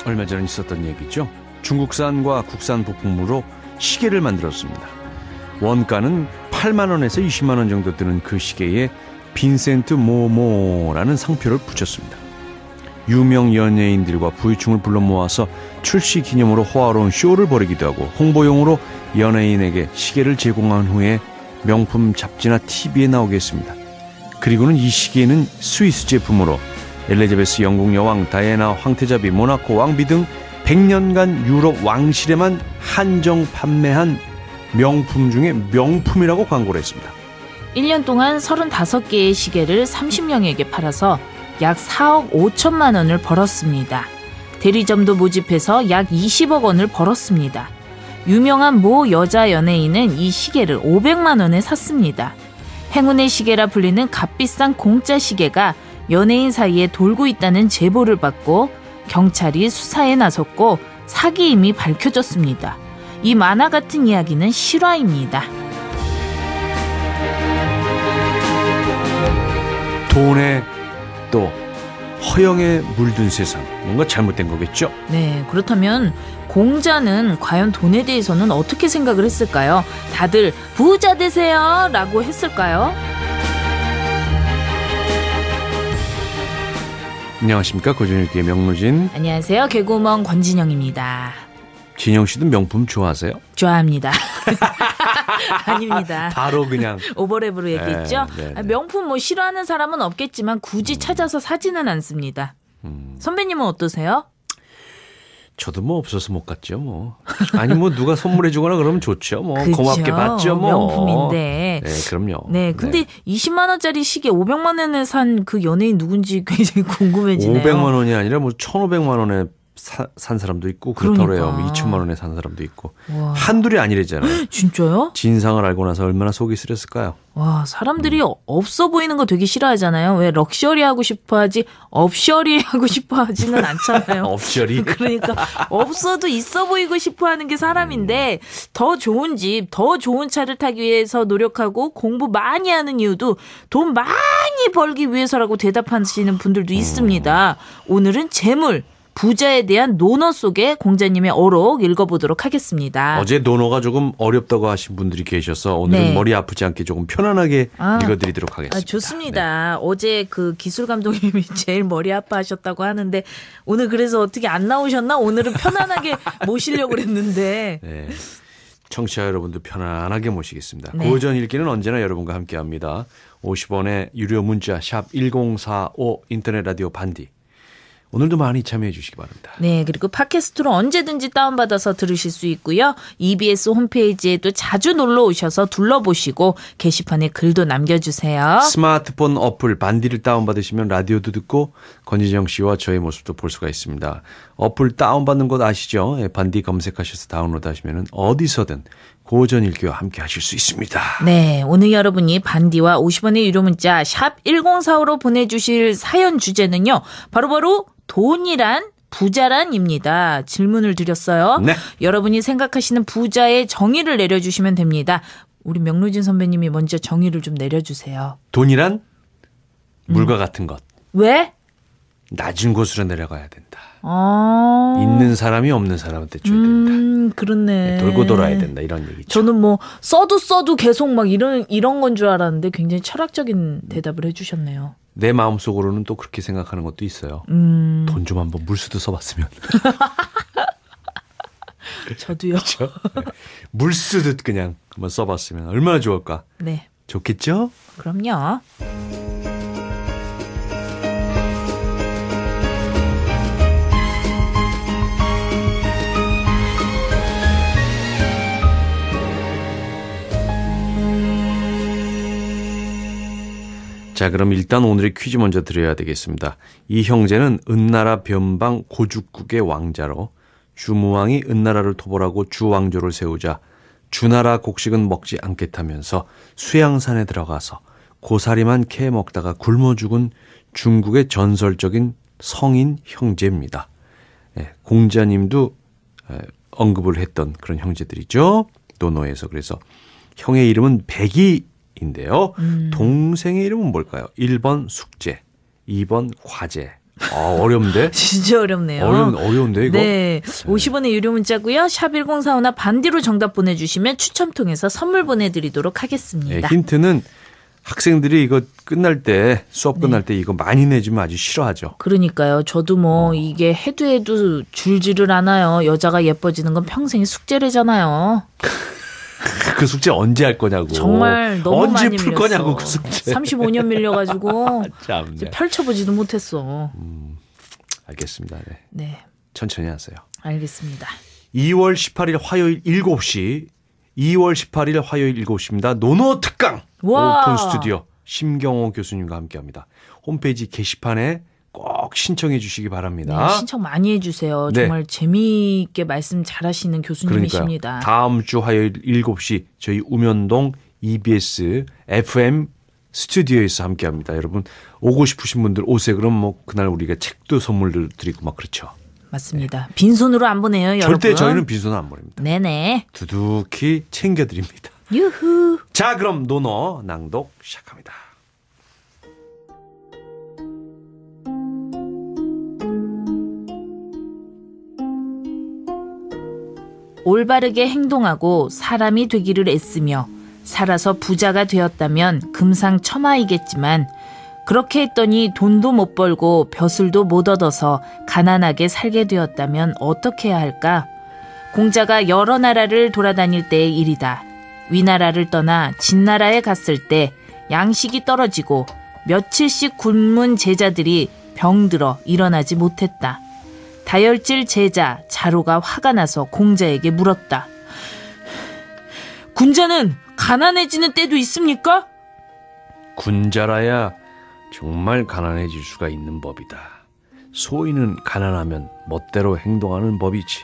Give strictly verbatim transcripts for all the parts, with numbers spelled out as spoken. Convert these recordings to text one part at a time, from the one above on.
얼마 전에 있었던 얘기죠. 중국산과 국산 부품으로 시계를 만들었습니다. 원가는 팔만 원에서 이십만 원 정도 드는 그 시계에 빈센트 모모라는 상표를 붙였습니다. 유명 연예인들과 부유층을 불러 모아서 출시 기념으로 호화로운 쇼를 벌이기도 하고 홍보용으로 연예인에게 시계를 제공한 후에 명품 잡지나 티비에 나오게 했습니다. 그리고는 이 시계는 스위스 제품으로 엘리자베스 영국 여왕, 다이애나 황태자비, 모나코 왕비 등 백 년간 유럽 왕실에만 한정 판매한 명품 중에 명품이라고 광고를 했습니다. 일 년 동안 서른다섯 개의 시계를 삼십 명에게 팔아서 약 사억 오천만 원을 벌었습니다. 대리점도 모집해서 약 이십억 원을 벌었습니다. 유명한 모 여자 연예인은 이 시계를 오백만 원에 샀습니다. 행운의 시계라 불리는 값비싼 공짜 시계가 연예인 사이에 돌고 있다는 제보를 받고 경찰이 수사에 나섰고 사기임이 밝혀졌습니다. 이 만화 같은 이야기는 실화입니다. 돈에 또 허영에 물든 세상, 뭔가 잘못된 거겠죠? 네, 그렇다면 공자는 과연 돈에 대해서는 어떻게 생각을 했을까요? 다들 부자 되세요 라고 했을까요? 안녕하십니까, 고전일기의 명루진. 안녕하세요, 개구멍 권진영입니다. 진영씨도 명품 좋아하세요? 좋아합니다. 아닙니다. 바로 그냥 오버랩으로 얘기했죠. 네, 네, 네. 명품 뭐 싫어하는 사람은 없겠지만 굳이 음. 찾아서 사지는 않습니다. 음. 선배님은 어떠세요? 저도 뭐 없어서 못 갔죠, 뭐. 아니, 뭐 누가 선물해 주거나 그러면 좋죠, 뭐. 그죠? 고맙게 받죠, 뭐. 명품인데. 네, 그럼요. 네, 근데 네. 이십만 원짜리 시계 오백만 원에 산 그 연예인 누군지 굉장히 궁금해지네요. 오백만 원이 아니라 뭐 천오백만 원에 사, 산 사람도 있고 그렇다고 해요. 그러니까. 이천만 원에 산 사람도 있고. 와. 한둘이 아니래잖아요. 진짜요? 진상을 알고 나서 얼마나 속이 쓰렸을까요? 와, 사람들이 음. 없어 보이는 거 되게 싫어하잖아요. 왜 럭셔리 하고 싶어 하지 업셔리 하고 싶어 하지는 않잖아요. 업셔리? 그러니까 없어도 있어 보이고 싶어 하는 게 사람인데 더 좋은 집, 더 좋은 차를 타기 위해서 노력하고 공부 많이 하는 이유도 돈 많이 벌기 위해서라고 대답하시는 분들도 있습니다. 오늘은 재물, 부자에 대한 논어 속에 공자님의 어록 읽어보도록 하겠습니다. 어제 논어가 조금 어렵다고 하신 분들이 계셔서 오늘은 네. 머리 아프지 않게 조금 편안하게 아, 읽어드리도록 하겠습니다. 아, 좋습니다. 네. 어제 그 기술 감독님이 제일 머리 아파하셨다고 하는데 오늘 그래서 어떻게 안 나오셨나? 오늘은 편안하게 모시려고 그랬는데. 네. 청취자 여러분도 편안하게 모시겠습니다. 네. 고전 읽기는 언제나 여러분과 함께합니다. 오십 원의 유료 문자 샵 일공사오 인터넷 라디오 반디. 오늘도 많이 참여해 주시기 바랍니다. 네, 그리고 팟캐스트로 언제든지 다운받아서 들으실 수 있고요. 이비에스 홈페이지에도 자주 놀러 오셔서 둘러보시고 게시판에 글도 남겨주세요. 스마트폰 어플 반디를 다운받으시면 라디오도 듣고 권지정 씨와 저의 모습도 볼 수가 있습니다. 어플 다운받는 것 아시죠? 반디 검색하셔서 다운로드 하시면 어디서든 고전 읽기와 함께 하실 수 있습니다. 네, 오늘 여러분이 반디와 오십 원의 유료 문자 샵 일공사오로 보내주실 사연 주제는요. 바로바로 돈이란 부자란입니다. 질문을 드렸어요. 네. 여러분이 생각하시는 부자의 정의를 내려주시면 됩니다. 우리 명루진 선배님이 먼저 정의를 좀 내려주세요. 돈이란 물과 음. 같은 것. 왜? 낮은 곳으로 내려가야 된다. 아. 있는 사람이 없는 사람한테 줘야 된다. 음, 그렇네. 네, 돌고 돌아야 된다. 이런 얘기죠. 저는 뭐 써도 써도 계속 막 이런 이런 건 줄 알았는데 굉장히 철학적인 대답을 해주셨네요. 내 마음속으로는 또 그렇게 생각하는 것도 있어요. 음. 돈 좀 한번 물수도 써봤으면. 저도요. 그렇죠? 네. 물쓰듯 그냥 한번 써봤으면 얼마나 좋을까. 네. 좋겠죠? 그럼요. 자, 그럼 일단 오늘의 퀴즈 먼저 드려야 되겠습니다. 이 형제는 은나라 변방 고죽국의 왕자로 주무왕이 은나라를 토벌하고 주왕조를 세우자 주나라 곡식은 먹지 않겠다면서 수양산에 들어가서 고사리만 캐 먹다가 굶어 죽은 중국의 전설적인 성인 형제입니다. 예, 공자님도 언급을 했던 그런 형제들이죠. 논어에서. 그래서 형의 이름은 백이인데요. 음. 동생의 이름은 뭘까요? 일 번 숙제, 이 번 과제, 아, 어렵는데? 진짜 어렵네요. 어려운, 어려운데, 이거? 네. 오십 원의 유료 문자고요. 샵 일공사오나 반디로 정답 보내주시면 추첨 통해서 선물 보내드리도록 하겠습니다. 네, 힌트는 학생들이 이거 끝날 때, 수업 끝날 네. 때 이거 많이 내주면 아주 싫어하죠. 그러니까요. 저도 뭐 어. 이게 해도 해도 줄지를 않아요. 여자가 예뻐지는 건 평생의 숙제래잖아요. 그 숙제 언제 할 거냐고. 정말 너무 언제 많이 풀 밀렸어. 거냐고 그 숙제. 삼십오 년 밀려가지고 이제 펼쳐보지도 못했어. 음, 알겠습니다. 네. 네. 천천히 하세요. 알겠습니다. 이월 십팔일 화요일 일곱 시 이월 십팔일 화요일 일곱 시입니다. 노노 특강 와. 오픈 스튜디오 심경호 교수님과 함께합니다. 홈페이지 게시판에 꼭 신청해 주시기 바랍니다. 네, 신청 많이 해주세요. 네. 정말 재미있게 말씀 잘하시는 교수님이십니다. 그러니까요. 다음 주 화요일 일곱 시 저희 우면동 이비에스 에프엠 스튜디오에서 함께합니다. 여러분 오고 싶으신 분들 오세요. 그럼 뭐 그날 우리가 책도 선물을 드리고 막 그렇죠. 맞습니다. 네. 빈손으로 안 보내요, 여러분. 절대 저희는 빈손 안 보냅니다. 네네. 두둑히 챙겨드립니다. 유후. 자, 그럼 노노 낭독 시작합니다. 올바르게 행동하고 사람이 되기를 애쓰며 살아서 부자가 되었다면 금상첨화이겠지만 그렇게 했더니 돈도 못 벌고 벼슬도 못 얻어서 가난하게 살게 되었다면 어떻게 해야 할까? 공자가 여러 나라를 돌아다닐 때의 일이다. 위나라를 떠나 진나라에 갔을 때 양식이 떨어지고 며칠씩 굶은 제자들이 병들어 일어나지 못했다. 다혈질 제자 자로가 화가 나서 공자에게 물었다. 군자는 가난해지는 때도 있습니까? 군자라야 정말 가난해질 수가 있는 법이다. 소인은 가난하면 멋대로 행동하는 법이지.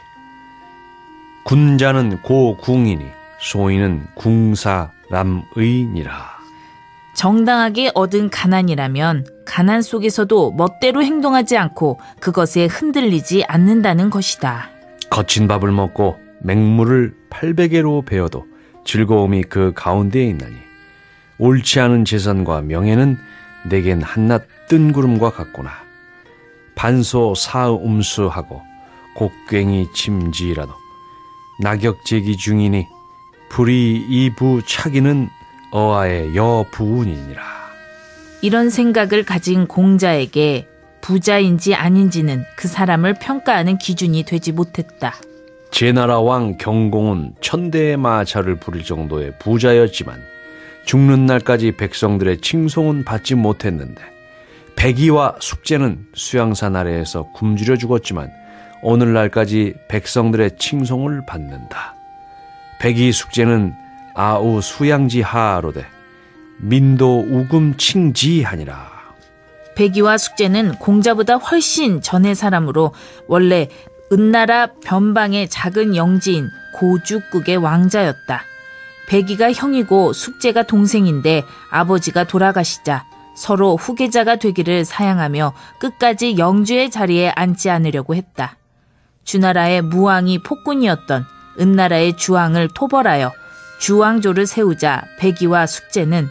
군자는 고궁이니 소인은 궁사람의니라. 정당하게 얻은 가난이라면 가난 속에서도 멋대로 행동하지 않고 그것에 흔들리지 않는다는 것이다. 거친 밥을 먹고 맹물을 팔베개로 베어도 즐거움이 그 가운데에 있나니 옳지 않은 재산과 명예는 내겐 한낱 뜬 구름과 같구나. 반소 사음수하고 곡괭이 침지라도 낙역제기 중이니 불이 이부 차기는 어아의 여부운이니라. 이런 생각을 가진 공자에게 부자인지 아닌지는 그 사람을 평가하는 기준이 되지 못했다. 제나라 왕 경공은 천대의 마차를 부릴 정도의 부자였지만 죽는 날까지 백성들의 칭송은 받지 못했는데 백의와 숙제는 수양산 아래에서 굶주려 죽었지만 오늘날까지 백성들의 칭송을 받는다. 백의 숙제는 아우 수양지하로되 민도 우금칭지하니라. 백의와 숙제는 공자보다 훨씬 전의 사람으로 원래 은나라 변방의 작은 영지인 고죽국의 왕자였다. 백의가 형이고 숙제가 동생인데 아버지가 돌아가시자 서로 후계자가 되기를 사양하며 끝까지 영주의 자리에 앉지 않으려고 했다. 주나라의 무왕이 폭군이었던 은나라의 주왕을 토벌하여 주왕조를 세우자 백의와 숙제는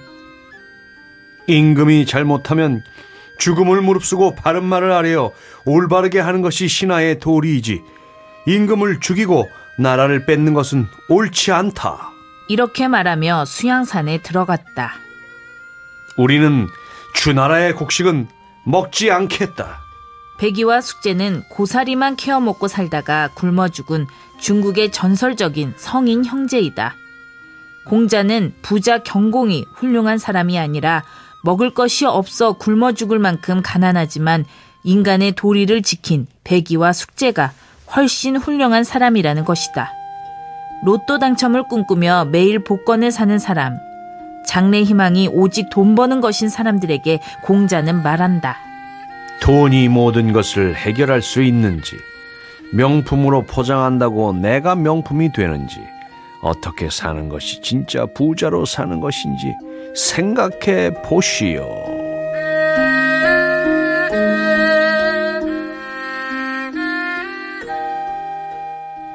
임금이 잘못하면 죽음을 무릅쓰고 바른 말을 아뢰어 올바르게 하는 것이 신하의 도리이지 임금을 죽이고 나라를 뺏는 것은 옳지 않다. 이렇게 말하며 수양산에 들어갔다. 우리는 주나라의 곡식은 먹지 않겠다. 백의와 숙제는 고사리만 캐어 먹고 살다가 굶어 죽은 중국의 전설적인 성인 형제이다. 공자는 부자 경공이 훌륭한 사람이 아니라 먹을 것이 없어 굶어 죽을 만큼 가난하지만 인간의 도리를 지킨 백의와 숙제가 훨씬 훌륭한 사람이라는 것이다. 로또 당첨을 꿈꾸며 매일 복권을 사는 사람, 장래 희망이 오직 돈 버는 것인 사람들에게 공자는 말한다. 돈이 모든 것을 해결할 수 있는지, 명품으로 포장한다고 내가 명품이 되는지, 어떻게 사는 것이 진짜 부자로 사는 것인지 생각해 보시오.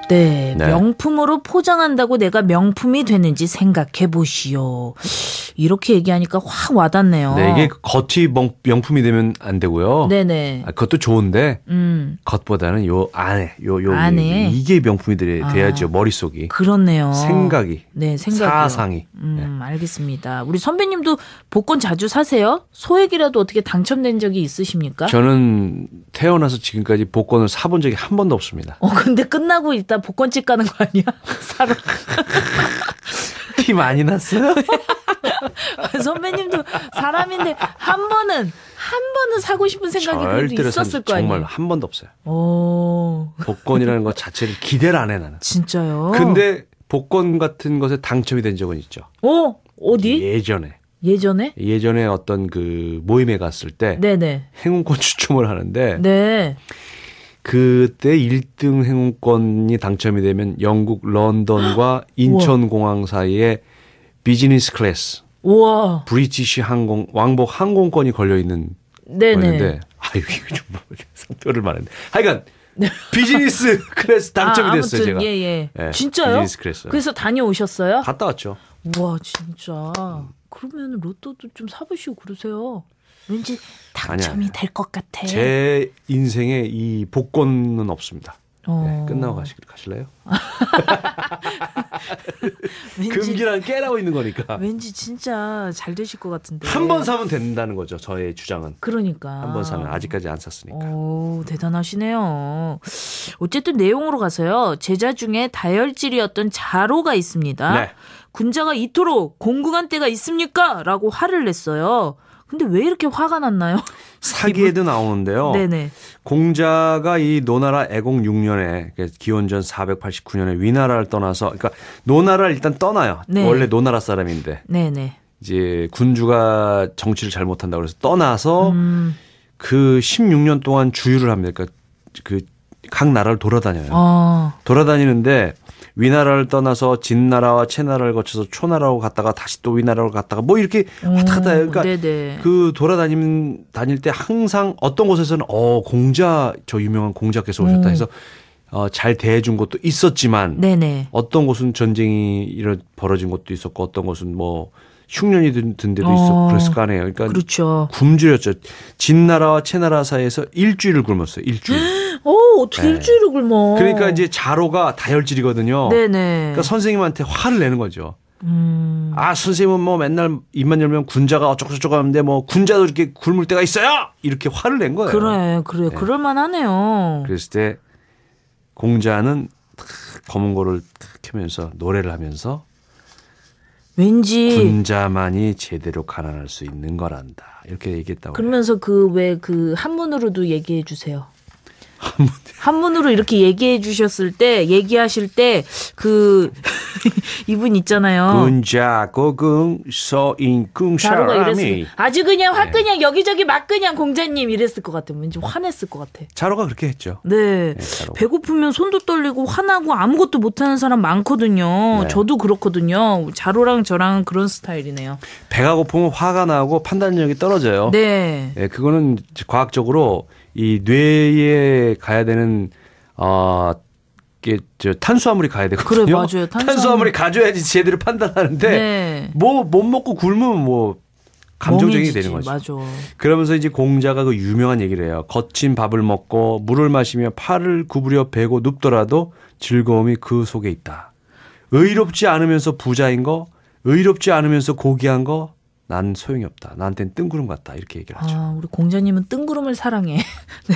네, 네. 명품으로 포장한다고 내가 명품이 되는지 생각해 보시오. 이렇게 얘기하니까 확 와닿네요. 네, 이게 겉이 명, 명품이 되면 안 되고요. 네네. 아, 그것도 좋은데 음, 겉보다는 요 안에 요, 요 안에. 이게 명품이 돼- 돼야죠. 아. 머릿속이. 그렇네요. 생각이. 네, 생각이요. 사상이. 음, 알겠습니다. 우리 선배님도 복권 자주 사세요? 소액이라도 어떻게 당첨된 적이 있으십니까? 저는 태어나서 지금까지 복권을 사본 적이 한 번도 없습니다. 어, 근데 끝나고 일단 복권집 가는 거 아니야? 사러. 티 많이 났어요? 선배님도 사람인데 한 번은 한 번은 사고 싶은 생각이 그래도 절대로 산 있었을 거 아니에요. 정말 한 번도 없어요. 오, 복권이라는 것 자체를 기대를 안 해 나는. 진짜요? 근데 복권 같은 것에 당첨이 된 적은 있죠. 어, 어디? 예전에. 예전에? 예전에 어떤 그 모임에 갔을 때 네네. 행운권 추첨을 하는데 네. 그때 일 등 행운권이 당첨이 되면 영국 런던과 인천공항 사이에 비즈니스 클래스 우와. 브리티시 항공 왕복 항공권이 걸려 있는 네네. 거였는데 아유 이거 좀 상표를 말했네. 하여간 비즈니스 클래스 당첨이 아, 됐어요 아무튼, 제가. 예, 예. 네, 진짜요? 비즈니스 클래스. 그래서 다녀오셨어요? 갔다 왔죠. 우와, 진짜. 그러면 로또도 좀 사보시고 그러세요. 왠지 당첨이 아니야. 될 것 같아. 제 인생에 이 복권은 없습니다. 어. 네, 끝나고 가시, 가실래요? 왠지, 금기랑 깨라고 있는 거니까. 왠지 진짜 잘 되실 것 같은데. 한 번 사면 된다는 거죠. 저의 주장은. 그러니까. 한 번 사면 아직까지 안 샀으니까. 오, 대단하시네요. 어쨌든 내용으로 가서요. 제자 중에 다혈질이었던 자로가 있습니다. 네. 군자가 이토록 공궁한 때가 있습니까? 라고 화를 냈어요. 근데 왜 이렇게 화가 났나요? 사기에도 나오는데요. 네네. 공자가 이 노나라 애공 육 년에 기원전 사백팔십구 년에 위나라를 떠나서 그러니까 노나라를 일단 떠나요. 네. 원래 노나라 사람인데 네네. 이제 군주가 정치를 잘못한다고 그래서 떠나서 음, 그 십육 년 동안 주유를 합니다. 그러니까 그 각 나라를 돌아다녀요. 어, 돌아다니는데 위나라를 떠나서 진나라와 채나라를 거쳐서 초나라로 갔다가 다시 또 위나라로 갔다가 뭐 이렇게 왔다 갔다 해요. 그러니까 네네. 그 돌아다니면 다닐 때 항상 어떤 곳에서는 어 공자 저 유명한 공자께서 오셨다 해서 어, 잘 대해준 곳도 있었지만 네네. 어떤 곳은 전쟁이 이런 벌어진 곳도 있었고 어떤 곳은 뭐 흉년이 든, 든 데도 어, 있었고 그랬을 거 아니에요. 그러니까 그렇죠. 굶주렸죠. 진나라와 채나라 사이에서 일주일을 굶었어요. 일주일. 오, 어떻게 네. 일주일을 굶어. 그러니까 이제 자로가 다혈질이거든요. 네네. 그러니까 선생님한테 화를 내는 거죠. 음, 아 선생님은 뭐 맨날 입만 열면 군자가 어쩌고저쩌고 하는데 뭐 군자도 이렇게 굶을 때가 있어요. 이렇게 화를 낸 거예요. 그래, 그래. 네. 그럴만하네요. 그랬을 때 공자는 탁 검은 고를 탁 켜면서 노래를 하면서 왠지. 군자만이 제대로 가난할 수 있는 거란다. 이렇게 얘기했다고. 그러면서 그 왜 그 한문으로도 얘기해 주세요. 한문으로 이렇게 얘기해 주셨을 때, 얘기하실 때, 그, 이분 있잖아요. 군자 고궁 서인궁 자로가 사람이 이랬을 아주 그냥 확 그냥 여기저기 막 그냥 공자님 이랬을 것 같아. 왠지 화냈을 것 같아. 자로가 그렇게 했죠. 네. 네, 자로가. 배고프면 손도 떨리고 화나고 아무것도 못하는 사람 많거든요. 네. 저도 그렇거든요. 자로랑 저랑 그런 스타일이네요. 배가 고프면 화가 나고 판단력이 떨어져요. 네. 예, 그거는 과학적으로 이 뇌에 가야 되는 어, 이게 저 탄수화물이 가야 되거든요. 그래, 맞아요. 탄수화물. 탄수화물이 가져야지 제대로 판단하는데 네. 뭐 못 먹고 굶으면 뭐 감정적이 멍해지지. 되는 거죠. 맞아. 그러면서 이제 공자가 그 유명한 얘기를 해요. 거친 밥을 먹고 물을 마시며 팔을 구부려 베고 눕더라도 즐거움이 그 속에 있다. 의롭지 않으면서 부자인 거, 의롭지 않으면서 고귀한 거, 난 소용이 없다. 나한테는 뜬구름 같다. 이렇게 얘기를 하죠. 아, 우리 공자님은 뜬구름을 사랑해. 네.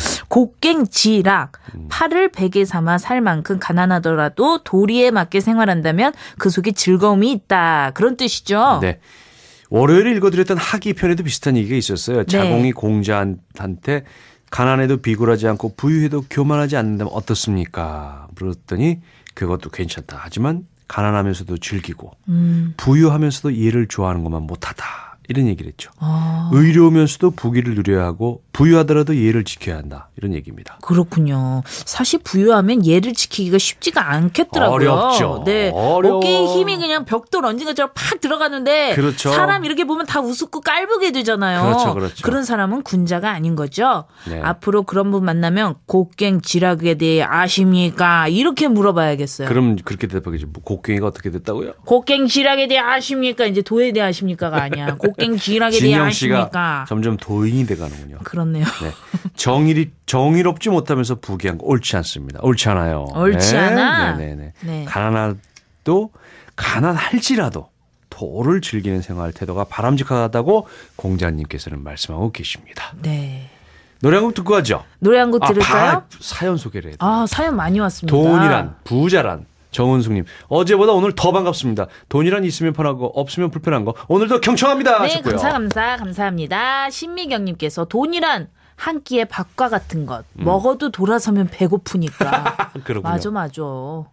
곡괭지락 음. 팔을 베개 삼아 살 만큼 가난하더라도 도리에 맞게 생활한다면 그 속에 즐거움이 있다. 그런 뜻이죠. 네. 월요일에 읽어드렸던 하기 편에도 비슷한 얘기가 있었어요. 자공이 공자한테 가난해도 비굴하지 않고 부유해도 교만하지 않는다면 어떻습니까? 물었더니 그것도 괜찮다. 하지만 가난하면서도 즐기고 음. 부유하면서도 얘를 좋아하는 것만 못하다. 이런 얘기를 했죠. 아. 의료면서도 부귀를 누려야 하고 부유하더라도 예를 지켜야 한다. 이런 얘기입니다. 그렇군요. 사실 부유하면 예를 지키기가 쉽지가 않겠더라고요. 어렵죠. 네. 어려워. 어깨에 힘이 그냥 벽돌 얹은 것처럼 팍 들어가는데 그렇죠. 사람 이렇게 보면 다 우습고 깔보게 되잖아요. 그렇죠, 그렇죠. 그런 사람은 군자가 아닌 거죠. 네. 앞으로 그런 분 만나면 곡괭 지락에 대해 아십니까? 이렇게 물어봐야겠어요. 그럼 그렇게 대답하겠죠. 뭐 곡괭이가 어떻게 됐다고요? 곡괭 지락에 대해 아십니까? 이제 도에 대해 아십니까가 아니야. 곡괭 지락에 대해 진영 씨가 아십니까? 점점 도인이 돼가는군요. 그렇네요. 네. 정의리, 정의롭지 못하면서 부귀한 거 옳지 않습니다. 옳지 않아요. 옳지 네. 않아? 네네네. 네. 가난하도 가난할지라도 도를 즐기는 생활 태도가 바람직하다고 공자님께서는 말씀하고 계십니다. 네. 노래 한 곡 듣고 가죠. 노래 한 곡 아, 들을까요? 바, 사연 소개를 해야 돼요. 아, 사연 많이 왔습니다. 돈이란 부자란 정은숙님 어제보다 오늘 더 반갑습니다. 돈이란 있으면 편하고 없으면 불편한 거 오늘도 경청합니다 네, 하셨고요. 감사 감사 감사합니다. 신미경님께서 돈이란 한 끼의 밥과 같은 것. 음. 먹어도 돌아서면 배고프니까. 그렇군요. 맞아 맞아.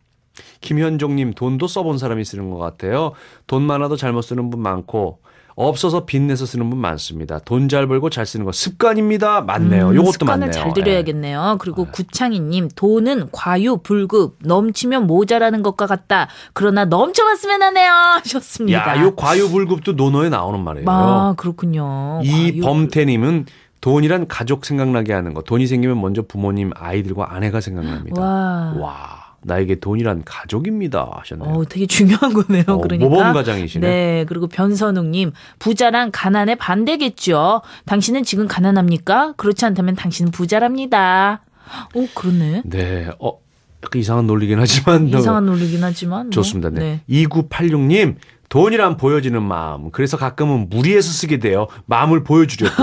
김현종님 돈도 써본 사람이 쓰는 것 같아요. 돈 많아도 잘못 쓰는 분 많고 없어서 빚내서 쓰는 분 많습니다. 돈 잘 벌고 잘 쓰는 거 습관입니다. 맞네요. 음, 요것도 습관을 맞네요. 잘 들여야겠네요. 그리고 네. 구창희님 돈은 과유불급 넘치면 모자라는 것과 같다. 그러나 넘쳐갔으면 하네요 하셨습니다. 야, 요 과유불급도 논어에 나오는 말이에요. 아 그렇군요. 이 과유불- 범태님은 돈이란 가족 생각나게 하는 거. 돈이 생기면 먼저 부모님, 아이들과 아내가 생각납니다. 와. 와, 나에게 돈이란 가족입니다 하셨네요. 어, 되게 중요한 거네요. 어, 그러니까. 모범 가장이시네. 네. 그리고 변선웅님, 부자란 가난의 반대겠죠. 당신은 지금 가난합니까? 그렇지 않다면 당신은 부자랍니다. 오, 그렇네. 네, 어, 약간 이상한 논리긴 하지만 이상한 논리긴 하지만. 네. 좋습니다. 네. 네. 이구팔육님 돈이란 보여지는 마음. 그래서 가끔은 무리해서 쓰게 돼요. 마음을 보여주려고.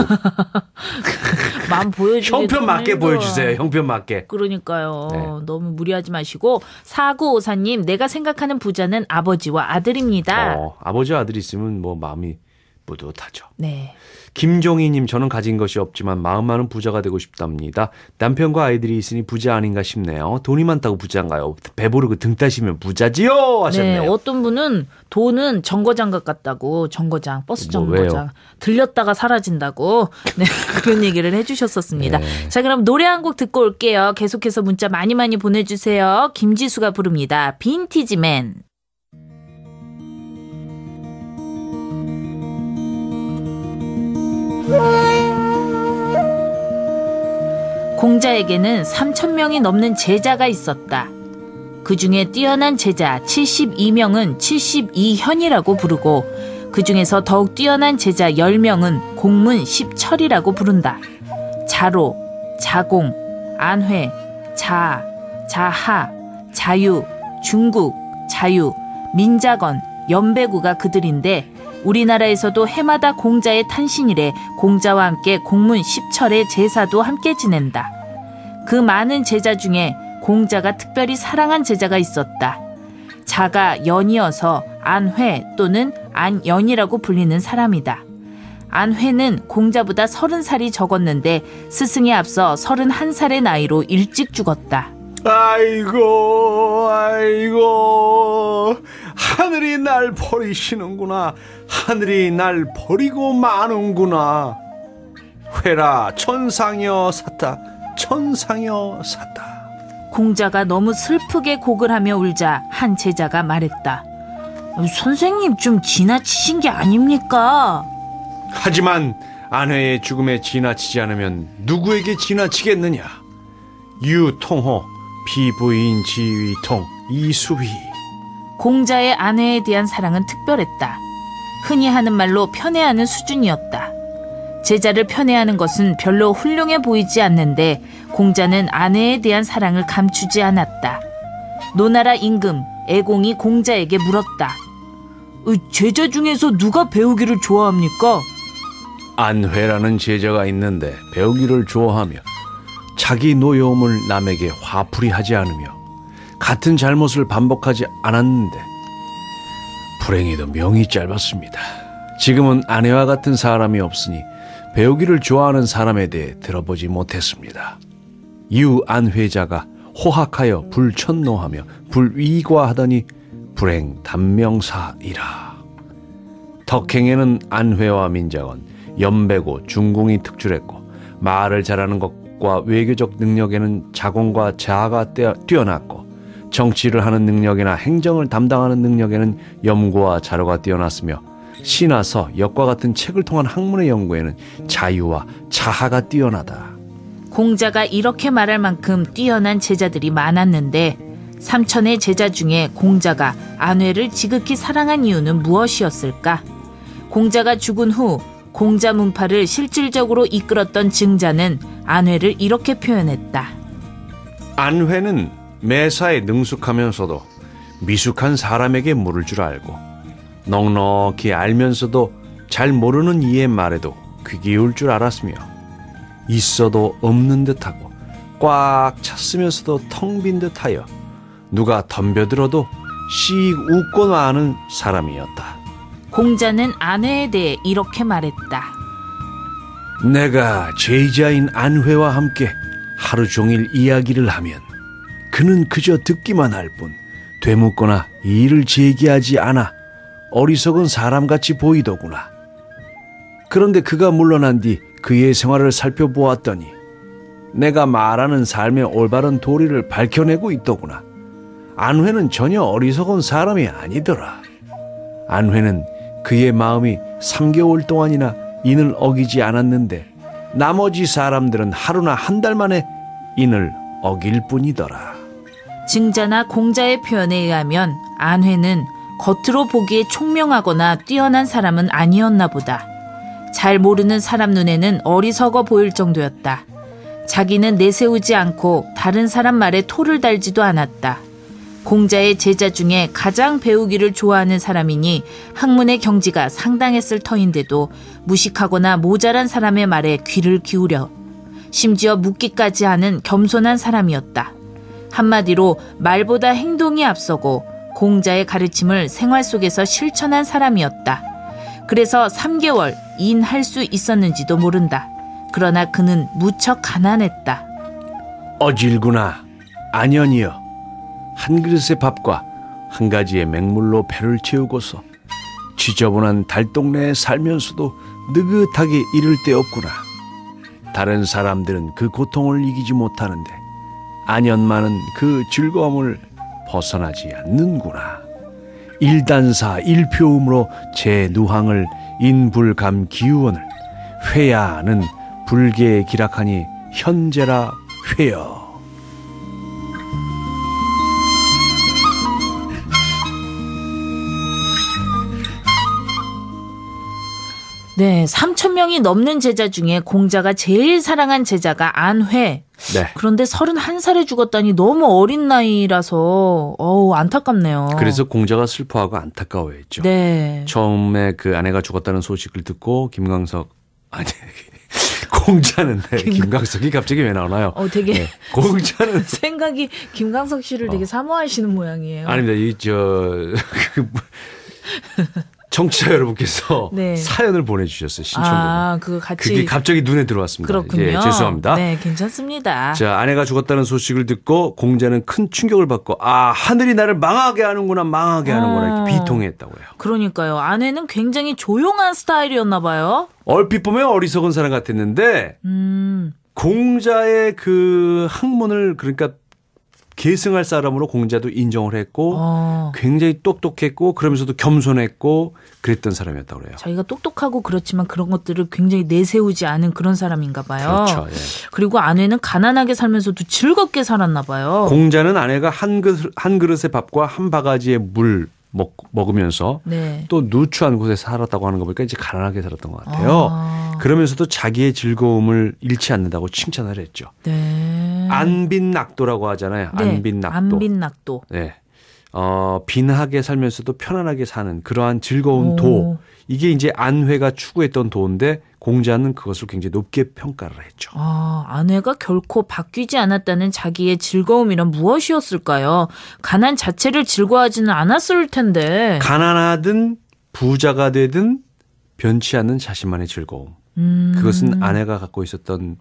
마음 보여주기 형편 맞게 보여주세요. 형편 맞게. 그러니까요. 네. 너무 무리하지 마시고. 사구오사님, 내가 생각하는 부자는 아버지와 아들입니다. 어, 아버지 아들이 있으면 뭐 마음이 뿌듯하죠. 네. 김종희님 저는 가진 것이 없지만 마음 많은 부자가 되고 싶답니다. 남편과 아이들이 있으니 부자 아닌가 싶네요. 돈이 많다고 부자인가요? 배부르고 등 따시면 부자지요 하셨네요. 네, 어떤 분은 돈은 정거장갑 같다고 정거장 버스 뭐 정거장 왜요? 들렸다가 사라진다고 네, 그런 얘기를 해주셨었습니다. 네. 자 그럼 노래 한 곡 듣고 올게요. 계속해서 문자 많이 많이 보내주세요. 김지수가 부릅니다. 빈티지맨. 공자에게는 삼천 명이 넘는 제자가 있었다. 그 중에 뛰어난 제자 칠십이 명은 칠십이현이라고 부르고 그 중에서 더욱 뛰어난 제자 열 명은 공문 십철이라고 부른다. 자로, 자공, 안회, 자, 자하, 자유, 중국, 자유, 민자건, 연배구가 그들인데 우리나라에서도 해마다 공자의 탄신일에 공자와 함께 공문 십철의 제사도 함께 지낸다. 그 많은 제자 중에 공자가 특별히 사랑한 제자가 있었다. 자가 연이어서 안회 또는 안연이라고 불리는 사람이다. 안회는 공자보다 서른 살이 적었는데 스승에 앞서 서른한 살의 나이로 일찍 죽었다. 아이고 아이고 하늘이 날 버리시는구나. 하늘이 날 버리고 마는구나. 회라 천상여 샀다. 천상여 샀다. 공자가 너무 슬프게 곡을 하며 울자 한 제자가 말했다. 선생님 좀 지나치신 게 아닙니까? 하지만 아내의 죽음에 지나치지 않으면 누구에게 지나치겠느냐. 유통호 피부인 지위통 이수위. 공자의 아내에 대한 사랑은 특별했다. 흔히 하는 말로 편애하는 수준이었다. 제자를 편애하는 것은 별로 훌륭해 보이지 않는데 공자는 아내에 대한 사랑을 감추지 않았다. 노나라 임금 애공이 공자에게 물었다. 제자 중에서 누가 배우기를 좋아합니까? 안회라는 제자가 있는데 배우기를 좋아하며 자기 노여움을 남에게 화풀이 하지 않으며 같은 잘못을 반복하지 않았는데 불행히도 명이 짧았습니다. 지금은 아내와 같은 사람이 없으니 배우기를 좋아하는 사람에 대해 들어보지 못했습니다. 유안회자가 호학하여 불천노하며 불위과하더니 불행 단명사이라. 석행에는 안회와 민작원, 연배고, 중궁이 특출했고 말을 잘하는 것과 외교적 능력에는 자공과 자아가 뛰어났고 정치를 하는 능력이나 행정을 담당하는 능력에는 염고와 자료가 뛰어났으며 시나서 역과 같은 책을 통한 학문의 연구에는 자유와 자하가 뛰어나다. 공자가 이렇게 말할 만큼 뛰어난 제자들이 많았는데 삼천의 제자 중에 공자가 안회를 지극히 사랑한 이유는 무엇이었을까? 공자가 죽은 후 공자 문파를 실질적으로 이끌었던 증자는 안회를 이렇게 표현했다. 안회는 매사에 능숙하면서도 미숙한 사람에게 물을 줄 알고 넉넉히 알면서도 잘 모르는 이의 말에도 귀 기울 줄 알았으며 있어도 없는 듯하고 꽉 찼으면서도 텅 빈 듯하여 누가 덤벼들어도 씩 웃고 마는 사람이었다. 공자는 안회에 대해 이렇게 말했다. 내가 제자인 안회와 함께 하루 종일 이야기를 하면 그는 그저 듣기만 할 뿐 되묻거나 이의를 제기하지 않아 어리석은 사람같이 보이더구나. 그런데 그가 물러난 뒤 그의 생활을 살펴보았더니 내가 말하는 삶의 올바른 도리를 밝혀내고 있더구나. 안회는 전혀 어리석은 사람이 아니더라. 안회는 그의 마음이 삼 개월 동안이나 인을 어기지 않았는데 나머지 사람들은 하루나 한 달 만에 인을 어길 뿐이더라. 증자나 공자의 표현에 의하면 안회는 겉으로 보기에 총명하거나 뛰어난 사람은 아니었나 보다. 잘 모르는 사람 눈에는 어리석어 보일 정도였다. 자기는 내세우지 않고 다른 사람 말에 토를 달지도 않았다. 공자의 제자 중에 가장 배우기를 좋아하는 사람이니 학문의 경지가 상당했을 터인데도 무식하거나 모자란 사람의 말에 귀를 기울여 심지어 묻기까지 하는 겸손한 사람이었다. 한마디로 말보다 행동이 앞서고 공자의 가르침을 생활 속에서 실천한 사람이었다. 그래서 삼 개월 인할 수 있었는지도 모른다. 그러나 그는 무척 가난했다. 어질구나 안연이여. 한 그릇의 밥과 한 가지의 맹물로 배를 채우고서 지저분한 달동네에 살면서도 느긋하게 이를 데 없구나. 다른 사람들은 그 고통을 이기지 못하는데 안연만은 그 즐거움을 벗어나지 않는구나. 일단사 일표음으로 제 누항을 인불감 기우원을 회야는 불계에 기락하니 현재라 회여. 네, 삼천 명이 넘는 제자 중에 공자가 제일 사랑한 제자가 안회. 네. 그런데 서른한 살에 죽었다니 너무 어린 나이라서 어우 안타깝네요. 그래서 공자가 슬퍼하고 안타까워했죠. 네. 처음에 그 아내가 죽었다는 소식을 듣고 김광석 아니 공자는 네, 김... 김광석이 갑자기 왜 나오나요? 어, 되게 네, 공자는 생각이 김광석 씨를 되게 어. 사모하시는 모양이에요. 아닙니다. 이저 그, 청취자 여러분께서 네. 사연을 보내주셨어요. 신청곡. 아, 그거 같이. 그게 갑자기 눈에 들어왔습니다. 그렇군요. 예, 죄송합니다. 네, 괜찮습니다. 자, 아내가 죽었다는 소식을 듣고 공자는 큰 충격을 받고 아, 하늘이 나를 망하게 하는구나, 망하게 하는구나 이렇게 어. 비통했다고요. 그러니까요. 아내는 굉장히 조용한 스타일이었나 봐요. 얼핏 보면 어리석은 사람 같았는데 음. 공자의 그 학문을 그러니까 계승할 사람으로 공자도 인정을 했고 어. 굉장히 똑똑했고 그러면서도 겸손했고 그랬던 사람이었다고 그래요. 자기가 똑똑하고 그렇지만 그런 것들을 굉장히 내세우지 않은 그런 사람인가 봐요. 그렇죠. 예. 그리고 아내는 가난하게 살면서도 즐겁게 살았나 봐요. 공자는 아내가 한, 그릇, 한 그릇의 밥과 한 바가지의 물 먹, 먹으면서 네. 또 누추한 곳에 살았다고 하는 거 보니까 이제 가난하게 살았던 것 같아요. 아. 그러면서도 자기의 즐거움을 잃지 않는다고 칭찬을 했죠. 네. 안빈낙도라고 하잖아요. 네. 안빈낙도. 안빈낙도. 네. 어, 빈하게 살면서도 편안하게 사는 그러한 즐거운 오. 도. 이게 이제 안회가 추구했던 도인데 공자는 그것을 굉장히 높게 평가를 했죠. 아, 아내가 결코 바뀌지 않았다는 자기의 즐거움이란 무엇이었을까요? 가난 자체를 즐거워하지는 않았을 텐데. 가난하든 부자가 되든 변치 않는 자신만의 즐거움. 음. 그것은 아내가 갖고 있었던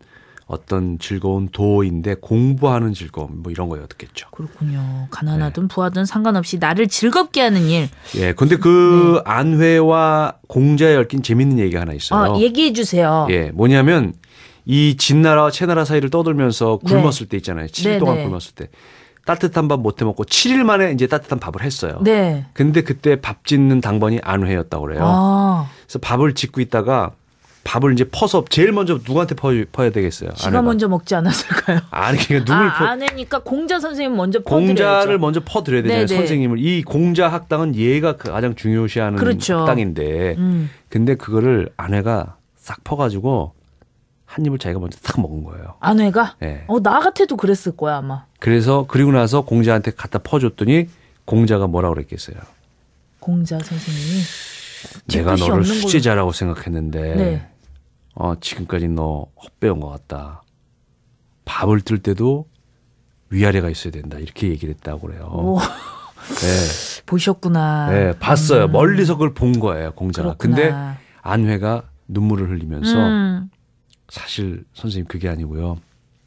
어떤 즐거운 도인데 공부하는 즐거움 뭐 이런 거였겠죠. 그렇군요. 가난하든 네. 부하든 상관없이 나를 즐겁게 하는 일. 예, 근데 그 네. 안회와 공자에 얽힌 재밌는 얘기가 하나 있어요. 아, 얘기해 주세요. 예, 뭐냐면 이 진나라와 채나라 사이를 떠돌면서 굶었을 네. 때 있잖아요. 칠 일 네, 동안 네. 굶었을 때. 따뜻한 밥 못 해먹고 칠 일 만에 이제 따뜻한 밥을 했어요. 네. 근데 그때 밥 짓는 당번이 안회였다고 그래요. 아. 그래서 밥을 짓고 있다가 밥을 이제 퍼서 제일 먼저 누구한테 퍼, 퍼야 되겠어요? 지가 아내가. 먼저 먹지 않았을까요? 아니, 그러니까 누굴 아, 퍼. 아내니까 공자 선생님 먼저 퍼드려야죠. 공자를 먼저 퍼드려야 되잖아요. 네네. 선생님을. 이 공자 학당은 얘가 가장 중요시하는 그렇죠. 학당인데. 음. 근데 그거를 아내가 싹 퍼가지고 한 입을 자기가 먼저 탁 먹은 거예요. 아내가? 네. 어, 나 같아도 그랬을 거야 아마. 그래서 그리고 나서 공자한테 갖다 퍼줬더니 공자가 뭐라고 그랬겠어요? 공자 선생님이 내가 너를 수제자라고 생각했는데 네. 어, 지금까지 너 헛배운 것 같다. 밥을 뜰 때도 위아래가 있어야 된다. 이렇게 얘기를 했다고 그래요. 네. 보셨구나. 네, 봤어요. 음. 멀리서 그걸 본 거예요, 공자가. 그렇구나. 근데 안회가 눈물을 흘리면서 음. 사실 선생님 그게 아니고요.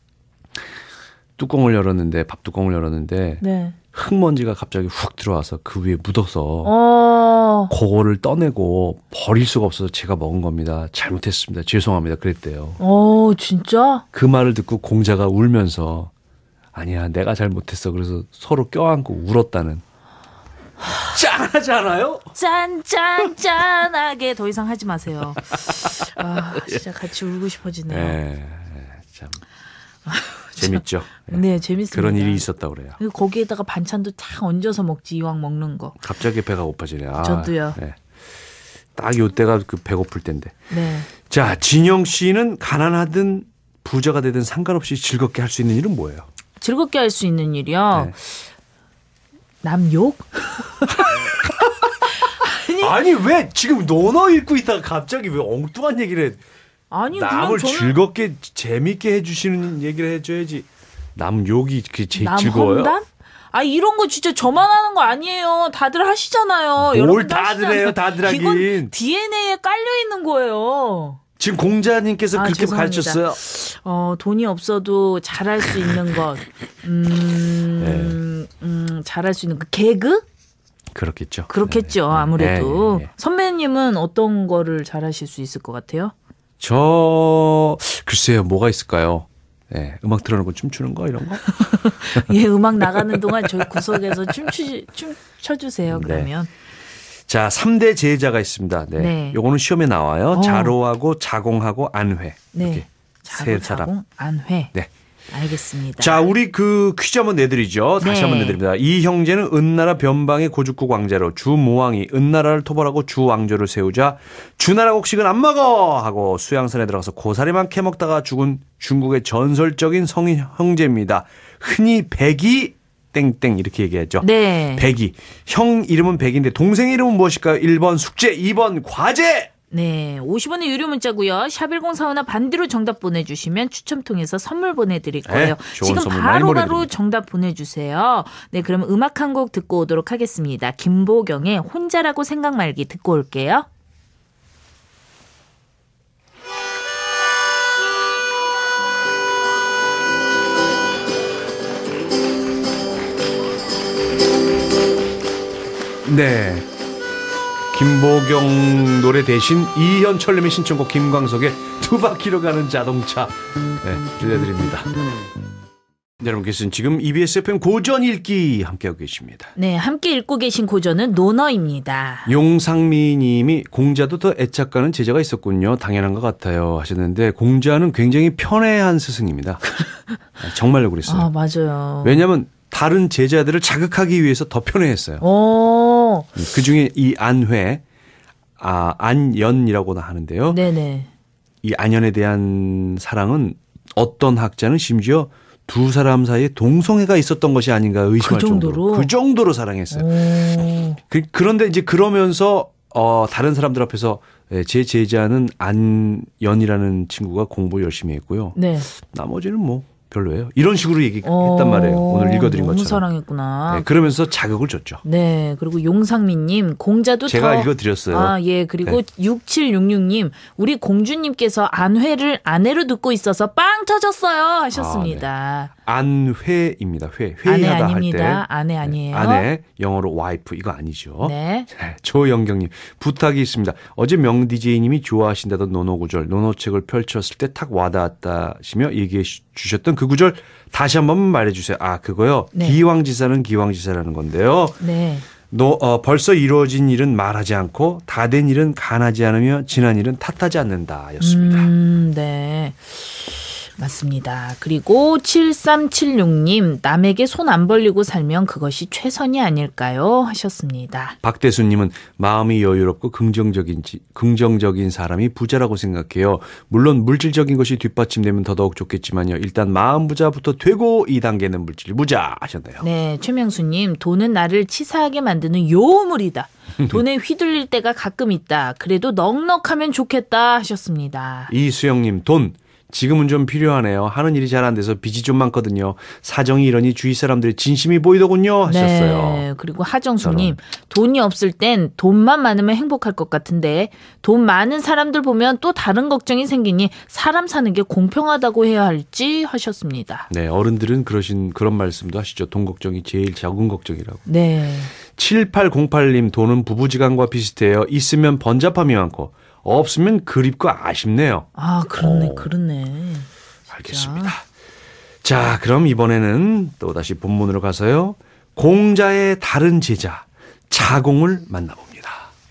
뚜껑을 열었는데 밥 뚜껑을 열었는데 네. 흙먼지가 갑자기 훅 들어와서 그 위에 묻어서 어. 그거를 떠내고 버릴 수가 없어서 제가 먹은 겁니다. 잘못했습니다. 죄송합니다. 그랬대요. 어, 진짜? 그 말을 듣고 공자가 울면서 아니야 내가 잘못했어. 그래서 서로 껴안고 울었다는. 짠하지 않아요? 짠짠 짠하게 더 이상 하지 마세요. 아, 진짜 같이 울고 싶어지네요. 네, 참 재밌죠. 네, 재밌습니다. 그런 일이 있었다고 그래요. 거기에다가 반찬도 탁 얹어서 먹지 이왕 먹는 거. 갑자기 배가 고파지네요. 아, 저도요. 네. 딱 요때가 그 배고플 때인데. 네. 자, 진영 씨는 가난하든 부자가 되든 상관없이 즐겁게 할 수 있는 일은 뭐예요? 즐겁게 할 수 있는 일이요? 네. 남 욕? 아니, 아니 왜 지금 논어 읽고 있다가 갑자기 왜 엉뚱한 얘기를 해? 아니 남을 저는... 즐겁게 재밌게 해주시는 얘기를 해줘야지. 남 욕이 그게 제일 남 즐거워요? 험담? 아 이런 거 진짜 저만 하는 거 아니에요. 다들 하시잖아요. 뭘 다들 해요. 다들 하긴. 이건 디엔에이에 깔려 있는 거예요. 지금 공자님께서 아, 그렇게 죄송합니다. 가르쳤어요. 어, 돈이 없어도 잘할 수 있는 것. 음, 네. 음, 잘할 수 있는 것. 개그? 그렇겠죠. 그렇겠죠. 네. 아무래도. 네. 네. 선배님은 어떤 거를 잘하실 수 있을 것 같아요? 저 글쎄요. 뭐가 있을까요? 네, 음악 틀어놓고 춤추는 거 이런 거? 예, 음악 나가는 동안 저희 구석에서 춤추, 춤 춰주세요. 그러면. 네. 자, 삼 대 제자가 있습니다. 네. 네. 요거는 시험에 나와요. 어. 자로하고 자공하고 안회. 네. 이렇게 자로, 세 사람. 자공, 안회. 네. 알겠습니다. 자, 우리 그 퀴즈 한번 내드리죠. 다시 네. 한번 내드립니다. 이 형제는 은나라 변방의 고죽국 왕자로 주모왕이 은나라를 토벌하고 주왕조를 세우자 주나라 곡식은 안 먹어 하고 수양산에 들어가서 고사리만 캐먹다가 죽은 중국의 전설적인 성인 형제입니다. 흔히 백이 땡땡 이렇게 얘기하죠. 네. 백이. 형 이름은 백인데 동생 이름은 무엇일까요? 일 번 숙제, 이 번 과제. 네, 오십 원의 유료 문자고요. 샵 일공사오나 반디로 정답 보내주시면 추첨 통해서 선물 보내드릴 거예요. 네, 지금 바로바로 정답 보내주세요. 네, 그러면 음악 한 곡 듣고 오도록 하겠습니다. 김보경의 혼자라고 생각 말기 듣고 올게요. 네. 김보경 노래 대신 이현철님의 신청곡 김광석의 두 바퀴로 가는 자동차 네, 들려드립니다. 네, 여러분께서는 지금 이비에스 에프엠 고전 읽기 함께하고 계십니다. 네, 함께 읽고 계신 고전은 논어입니다. 용상미 님이 공자도 더 애착가는 제자가 있었군요. 당연한 것 같아요 하셨는데 공자는 굉장히 편애한 스승입니다. 정말로 그랬어요. 아, 맞아요. 왜냐하면 다른 제자들을 자극하기 위해서 더 편애했어요. 오. 그중에 이 안회, 아, 안연이라고나 하는데요. 네네. 이 안연에 대한 사랑은 어떤 학자는 심지어 두 사람 사이에 동성애가 있었던 것이 아닌가 의심할 그 정도로? 정도로. 그 정도로 사랑했어요. 오. 그, 그런데 이제 그러면서 어, 다른 사람들 앞에서 제 제자는 안연이라는 친구가 공부 열심히 했고요. 네. 나머지는 뭐 별로예요. 이런 식으로 얘기했단 말이에요. 오늘 읽어드린 너무 것처럼. 사랑했구나. 네, 그러면서 자극을 줬죠. 네. 그리고 용상민님 공자도 제가 더... 읽어드렸어요. 아, 예. 그리고 네. 육칠육육 님 우리 공주님께서 안회를 아내로 듣고 있어서 빵 터졌어요 하셨습니다. 아, 네. 안회입니다. 회. 회의하다 아내 아닙니다. 할 때. 아내 아니에요. 네. 아내 영어로 와이프 이거 아니죠. 네. 네. 조영경님 부탁이 있습니다. 어제 명 디제이님이 좋아하신다던 논어구절 논어책을 펼쳤을 때 탁 와닿았다시며 얘기해 주셨던 그 구절 다시 한 번만 말해주세요. 아 그거요. 네. 기왕지사는 기왕지사라는 건데요. 네. 너 어, 벌써 이루어진 일은 말하지 않고 다 된 일은 간하지 않으며 지난 일은 탓하지 않는다였습니다. 음, 네. 맞습니다. 그리고 칠삼칠육 님 남에게 손 안 벌리고 살면 그것이 최선이 아닐까요? 하셨습니다. 박대수님은 마음이 여유롭고 긍정적인, 긍정적인 사람이 부자라고 생각해요. 물론 물질적인 것이 뒷받침되면 더더욱 좋겠지만요. 일단 마음 부자부터 되고 이 단계는 물질 부자 하셨네요. 네, 최명수님 돈은 나를 치사하게 만드는 요물이다. 돈에 휘둘릴 때가 가끔 있다. 그래도 넉넉하면 좋겠다 하셨습니다. 이수영님 돈. 지금은 좀 필요하네요. 하는 일이 잘 안 돼서 빚이 좀 많거든요. 사정이 이러니 주위 사람들의 진심이 보이더군요 하셨어요. 네. 그리고 하정수님 돈이 없을 땐 돈만 많으면 행복할 것 같은데 돈 많은 사람들 보면 또 다른 걱정이 생기니 사람 사는 게 공평하다고 해야 할지 하셨습니다. 네, 어른들은 그러신 그런 말씀도 하시죠. 돈 걱정이 제일 작은 걱정이라고. 네. 칠팔공팔 님 돈은 부부지간과 비슷해요. 있으면 번잡함이 많고 없으면 그립고 아쉽네요. 아, 그렇네, 오. 그렇네. 알겠습니다. 자, 그럼 이번에는 또다시 본문으로 가서요. 공자의 다른 제자, 자공을 만나봅니다.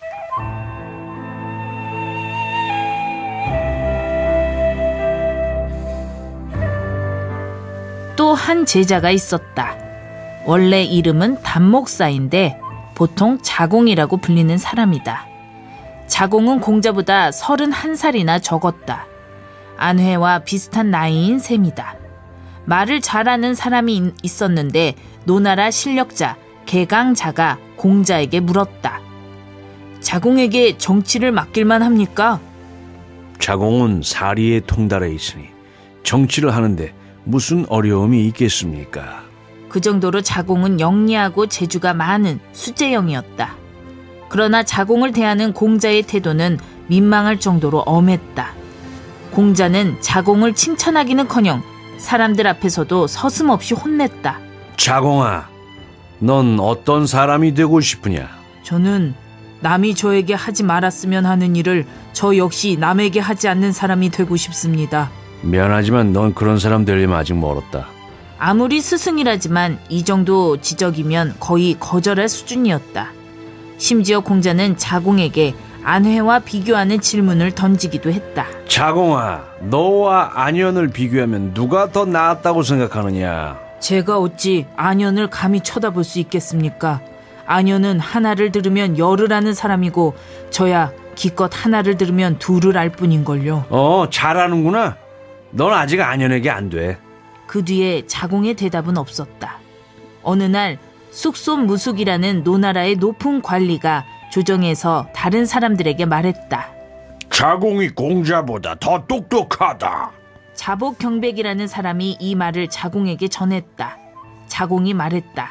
또 한 제자가 있었다. 원래 이름은 단목사인데 보통 자공이라고 불리는 사람이다. 자공은 공자보다 서른한 살이나 적었다. 안회와 비슷한 나이인 셈이다. 말을 잘하는 사람이 있었는데 노나라 실력자 개강자가 공자에게 물었다. 자공에게 정치를 맡길만 합니까? 자공은 사리에 통달해 있으니 정치를 하는데 무슨 어려움이 있겠습니까? 그 정도로 자공은 영리하고 재주가 많은 수재형이었다. 그러나 자공을 대하는 공자의 태도는 민망할 정도로 엄했다. 공자는 자공을 칭찬하기는커녕 사람들 앞에서도 서슴없이 혼냈다. 자공아, 넌 어떤 사람이 되고 싶으냐? 저는 남이 저에게 하지 말았으면 하는 일을 저 역시 남에게 하지 않는 사람이 되고 싶습니다. 미안하지만 넌 그런 사람 되려면 아직 멀었다. 아무리 스승이라지만 이 정도 지적이면 거의 거절할 수준이었다. 심지어 공자는 자공에게 안회와 비교하는 질문을 던지기도 했다. 자공아, 너와 안현을 비교하면 누가 더 낫다고 생각하느냐? 제가 어찌 안현을 감히 쳐다볼 수 있겠습니까? 안현은 하나를 들으면 열을 아는 사람이고 저야 기껏 하나를 들으면 둘을 알 뿐인걸요. 어, 잘하는구나. 넌 아직 안현에게 안 돼. 그 뒤에 자공의 대답은 없었다. 어느 날 숙손무숙이라는 노나라의 높은 관리가 조정에서 다른 사람들에게 말했다. 자공이 공자보다 더 똑똑하다. 자복경백이라는 사람이 이 말을 자공에게 전했다. 자공이 말했다.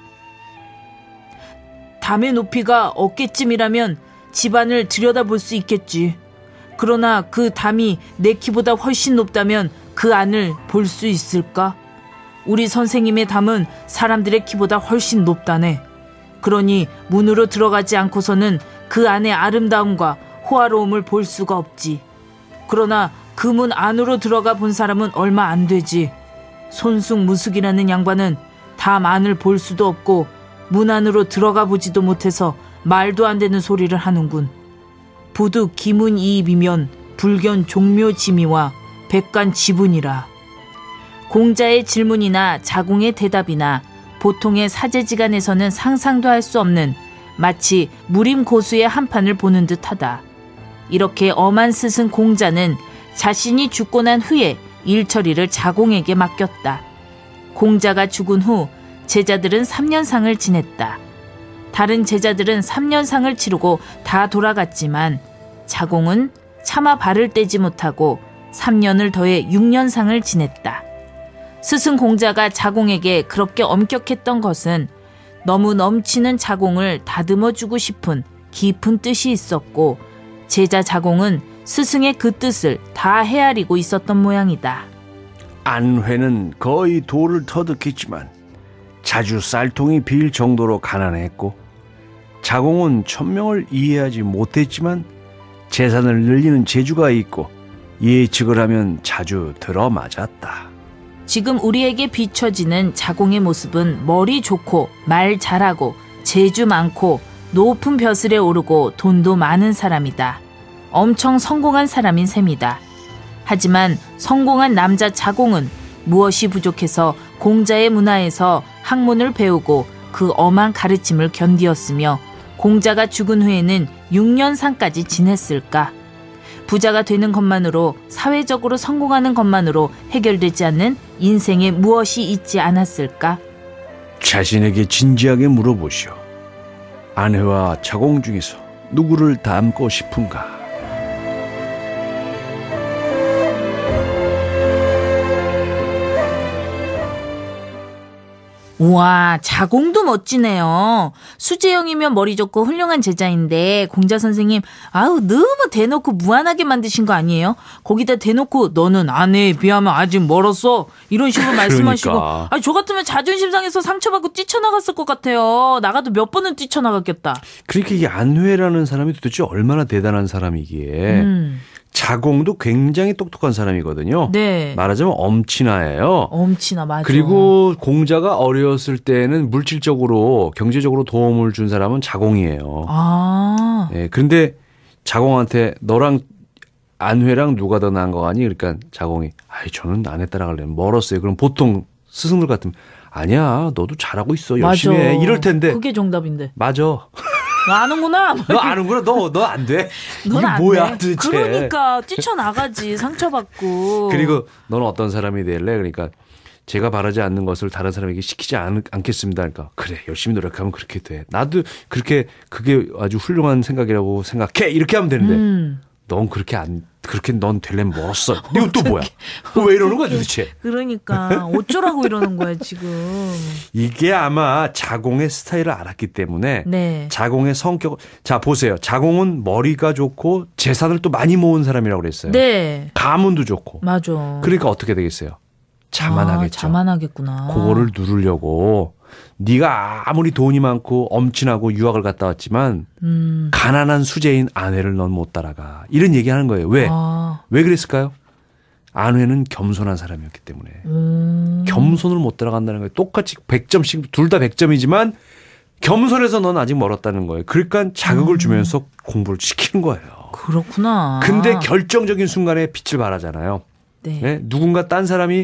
담의 높이가 어깨쯤이라면 집안을 들여다볼 수 있겠지. 그러나 그 담이 내 키보다 훨씬 높다면 그 안을 볼 수 있을까? 우리 선생님의 담은 사람들의 키보다 훨씬 높다네. 그러니 문으로 들어가지 않고서는 그 안의 아름다움과 호화로움을 볼 수가 없지. 그러나 그 문 안으로 들어가 본 사람은 얼마 안 되지. 손숙무숙이라는 양반은 담 안을 볼 수도 없고 문 안으로 들어가 보지도 못해서 말도 안 되는 소리를 하는군. 부득 기문이입이면 불견 종묘지미와 백관지분이라. 공자의 질문이나 자공의 대답이나 보통의 사제지간에서는 상상도 할 수 없는 마치 무림고수의 한판을 보는 듯하다. 이렇게 엄한 스승 공자는 자신이 죽고 난 후에 일처리를 자공에게 맡겼다. 공자가 죽은 후 제자들은 삼년상을 지냈다. 다른 제자들은 삼년상을 치르고 다 돌아갔지만 자공은 차마 발을 떼지 못하고 삼년을 더해 육년상을 지냈다. 스승 공자가 자공에게 그렇게 엄격했던 것은 너무 넘치는 자공을 다듬어주고 싶은 깊은 뜻이 있었고 제자 자공은 스승의 그 뜻을 다 헤아리고 있었던 모양이다. 안회는 거의 도를 터득했지만 자주 쌀통이 빌 정도로 가난했고 자공은 천명을 이해하지 못했지만 재산을 늘리는 재주가 있고 예측을 하면 자주 들어맞았다. 지금 우리에게 비춰지는 자공의 모습은 머리 좋고 말 잘하고 재주 많고 높은 벼슬에 오르고 돈도 많은 사람이다. 엄청 성공한 사람인 셈이다. 하지만 성공한 남자 자공은 무엇이 부족해서 공자의 문화에서 학문을 배우고 그 엄한 가르침을 견디었으며 공자가 죽은 후에는 육 년상까지 지냈을까? 부자가 되는 것만으로 사회적으로 성공하는 것만으로 해결되지 않는 인생에 무엇이 있지 않았을까? 자신에게 진지하게 물어보시오. 안회와 자공 중에서 누구를 닮고 싶은가? 우와, 자공도 멋지네요. 수재형이면 머리 좋고 훌륭한 제자인데 공자 선생님 아우 너무 대놓고 무안하게 만드신 거 아니에요? 거기다 대놓고 너는 아내에 비하면 아직 멀었어 이런 식으로 말씀하시고 그러니까. 아니, 저 같으면 자존심 상해서 상처받고 뛰쳐나갔을 것 같아요. 나가도 몇 번은 뛰쳐나갔겠다. 그러니까 이 안회라는 사람이 도대체 얼마나 대단한 사람이기에 음. 자공도 굉장히 똑똑한 사람이거든요. 네. 말하자면 엄친아예요. 엄친아 맞아. 그리고 공자가 어렸을 때는 물질적으로 경제적으로 도움을 준 사람은 자공이에요. 아. 예, 그런데 자공한테 너랑 안회랑 누가 더 나은 거 아니? 그러니까 자공이 아이 저는 안회 따라가려면 멀었어요. 그럼 보통 스승들 같으면 아니야 너도 잘하고 있어 열심히 맞아. 해 이럴 텐데. 그게 정답인데. 맞아. 너 아는구나. 너 아는구나. 너 너 안 돼. 넌 이게 안 뭐야 돼. 도대체. 그러니까 뛰쳐나가지 상처받고. 그리고 너는 어떤 사람이 될래? 그러니까 제가 바라지 않는 것을 다른 사람에게 시키지 않, 않겠습니다. 그러니까 그래 열심히 노력하면 그렇게 돼. 나도 그렇게 그게 아주 훌륭한 생각이라고 생각해. 이렇게 하면 되는데 음. 넌 그렇게 안 그렇게 넌 될려면 멀었어. 이거 또 뭐야? 왜 이러는 거야 도대체? 그러니까 어쩌라고 이러는 거야 지금. 이게 아마 자공의 스타일을 알았기 때문에 네. 자공의 성격. 자 보세요. 자공은 머리가 좋고 재산을 또 많이 모은 사람이라고 그랬어요. 네. 가문도 좋고. 맞아. 그러니까 어떻게 되겠어요? 자만하겠죠. 아, 자만하겠구나. 그거를 누르려고 네가 아무리 돈이 많고 엄친하고 유학을 갔다 왔지만 음. 가난한 수재인 아내를 넌 못 따라가. 이런 얘기하는 거예요. 왜? 아. 왜 그랬을까요? 아내는 겸손한 사람이었기 때문에. 음. 겸손을 못 따라간다는 거예요. 똑같이 백 점씩 둘 다 백 점이지만 겸손해서 넌 아직 멀었다는 거예요. 그러니까 자극을 음. 주면서 공부를 시키는 거예요. 그렇구나. 근데 결정적인 순간에 빛을 발하잖아요. 네. 네? 누군가 딴 사람이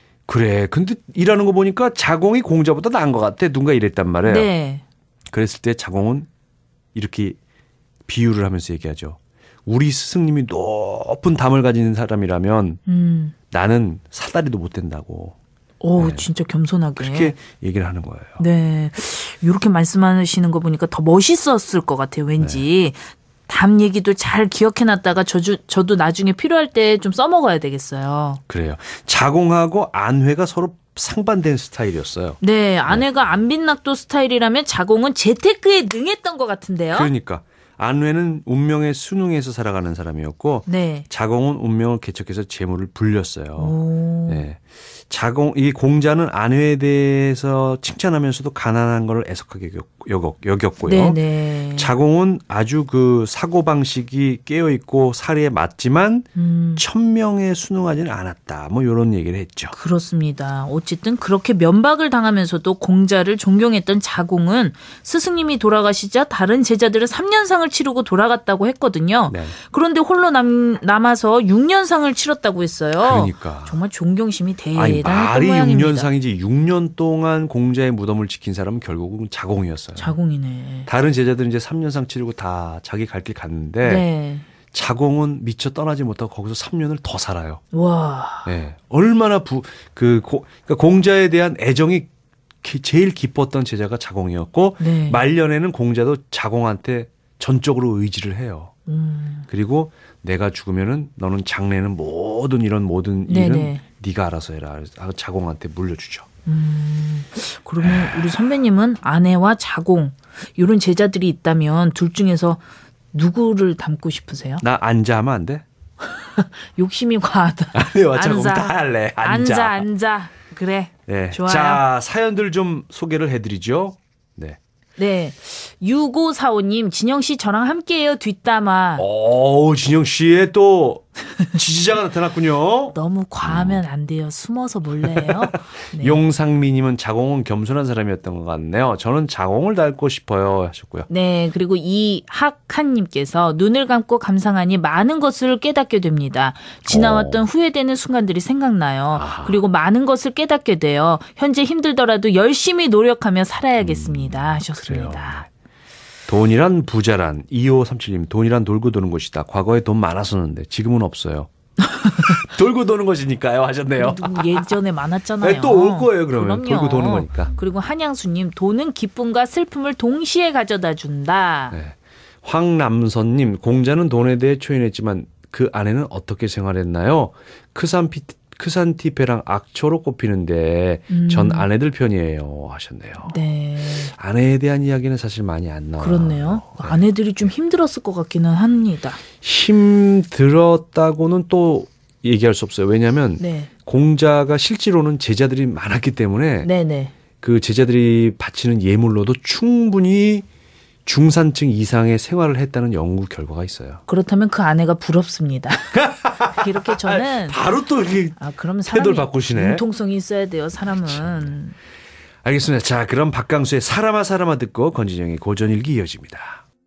그래 근데 일하는 거 보니까 자공이 공자보다 나은 것 같아. 누군가 이랬단 말이에요. 네. 그랬을 때 자공은 이렇게 비유를 하면서 얘기하죠. 우리 스승님이 높은 담을 가진 사람이라면 음. 나는 사다리도 못 된다고. 오, 네. 진짜 겸손하게. 그렇게 얘기를 하는 거예요. 네. 이렇게 말씀하시는 거 보니까 더 멋있었을 것 같아요. 왠지. 네. 담 얘기도 잘 기억해놨다가 저도, 저도 나중에 필요할 때 좀 써먹어야 되겠어요. 그래요. 자공하고 안회가 서로 상반된 스타일이었어요. 네. 아내가 안빈낙도 스타일이라면 자공은 재테크에 능했던 것 같은데요. 그러니까 안회는 운명의 순응해서 살아가는 사람이었고 네. 자공은 운명을 개척해서 재물을 불렸어요. 오. 네. 자공 이 공자는 안회에 대해서 칭찬하면서도 가난한 걸 애석하게 여겼, 여겼고요. 네네. 자공은 아주 그 사고 방식이 깨어 있고 사리에 맞지만 음. 천명에 순응하지는 않았다. 뭐 이런 얘기를 했죠. 그렇습니다. 어쨌든 그렇게 면박을 당하면서도 공자를 존경했던 자공은 스승님이 돌아가시자 다른 제자들은 삼 년상을 치르고 돌아갔다고 했거든요. 네. 그런데 홀로 남, 남아서 육 년상을 치렀다고 했어요. 그러니까. 정말 존경심이 아니, 대단했던 말이 모양입니다. 육 년상이지 육 년 동안 공자의 무덤을 지킨 사람은 결국은 자공이었어요. 자공이네. 다른 제자들은 이제 삼 년상 치르고 다 자기 갈 길 갔는데 네. 자공은 미처 떠나지 못하고 거기서 삼 년을 더 살아요. 와. 네. 얼마나 부, 그, 고, 그러니까 공자에 대한 애정이 기, 제일 깊었던 제자가 자공이었고 네. 말년에는 공자도 자공한테 전적으로 의지를 해요. 음. 그리고 내가 죽으면은 너는 장래는 모든 이런 모든 네네. 일은 네가 알아서 해라. 자공한테 물려주죠. 음, 그러면 우리 선배님은 아내와 자공 이런 제자들이 있다면 둘 중에서 누구를 닮고 싶으세요? 나 앉아 하면 안 돼? 욕심이 과하다. 아내와 자공 다 할래. 앉아. 앉아 앉아. 그래. 네. 좋아요. 자, 사연들 좀 소개를 해드리죠. 네. 네. 육오사오님, 진영 씨 저랑 함께해요. 뒷담화. 오, 진영 씨의 또 지지자가 나타났군요. 너무 과하면 안 돼요. 숨어서 몰래 해요. 네. 용상미님은 자공은 겸손한 사람이었던 것 같네요. 저는 자공을 닮고 싶어요 하셨고요. 네. 그리고 이학한님께서 눈을 감고 감상하니 많은 것을 깨닫게 됩니다. 지나왔던 오. 후회되는 순간들이 생각나요. 아하. 그리고 많은 것을 깨닫게 돼요. 현재 힘들더라도 열심히 노력하며 살아야겠습니다 음, 하셨습니다. 그래요. 돈이란 부자란 이오삼칠님 돈이란 돌고 도는 것이다. 과거에 돈 많았었는데 지금은 없어요. 돌고 도는 것이니까요 하셨네요. 예전에 많았잖아요. 네, 또 올 거예요 그러면. 그럼요. 돌고 도는 거니까. 그리고 한양수님 돈은 기쁨과 슬픔을 동시에 가져다 준다. 네. 황남선님 공자는 돈에 대해 초인했지만 그 아내는 어떻게 생활했나요? 크산피 크산티페랑 악초로 꼽히는데 음. 전 아내들 편이에요 하셨네요. 네. 아내에 대한 이야기는 사실 많이 안 나와요. 그렇네요. 네. 아내들이 좀 힘들었을 것 같기는 합니다. 힘들었다고는 또 얘기할 수 없어요. 왜냐하면 네. 공자가 실제로는 제자들이 많았기 때문에 네네. 그 제자들이 바치는 예물로도 충분히 중산층 이상의 생활을 했다는 연구 결과가 있어요. 그렇다면 그 아내가 부럽습니다. 이렇게 저는 아니, 바로 또 이렇게 아, 그럼 태도를 바꾸시네. 융통성이 있어야 돼요. 사람은. 그렇죠. 알겠습니다. 자, 그럼 박강수의 사람아 사람아 듣고 권진영의 고전일기 이어집니다.